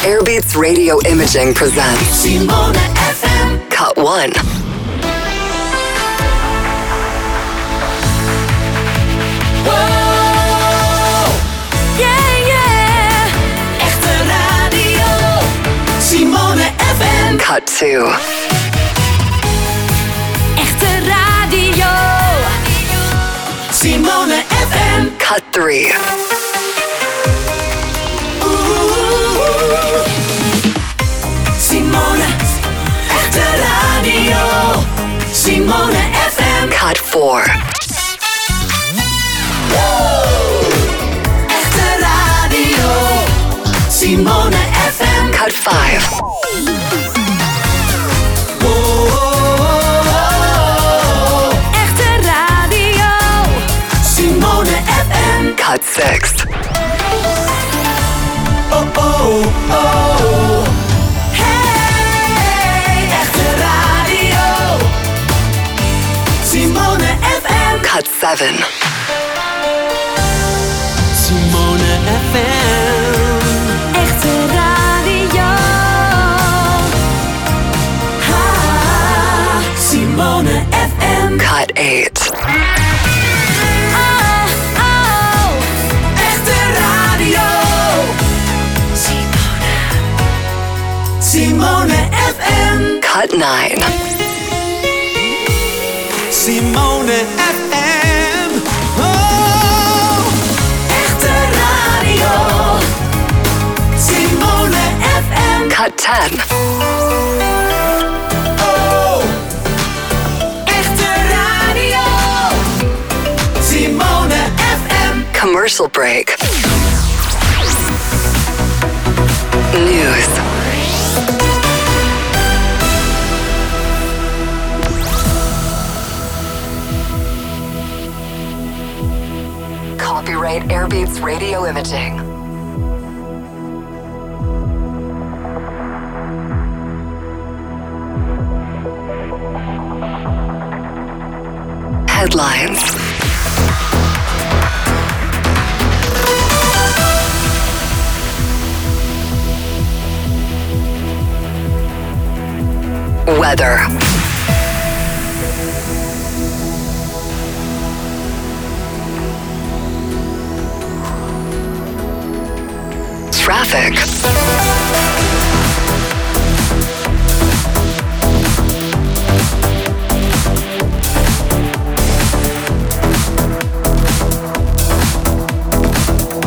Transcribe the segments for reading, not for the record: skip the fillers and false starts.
Airbeats Radio Imaging presents Simone FM. Cut 1. Echte radio. Simone FM. Cut 2. Echte radio. Simone FM. Cut 3. Simone. Echte radio. Simone FM. Cut 4. Echte radio. Simone FM. Cut 5. Echte radio. Simone FM. Cut 6. Hey, echte radio. Simone FM. Cut 7. Simone FM. Echte radio. Ha, Simone FM. Cut 8. Echte radio. Simone FM. Cut 9. Simone FM. Oh. Echte radio. Simone FM. Cut 10. Echte radio. Simone FM. Commercial break. News. Copyright Airbeats Radio Imaging. Headlines. Weather. Traffic.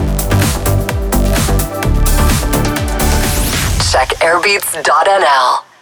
Check airbeats.nl.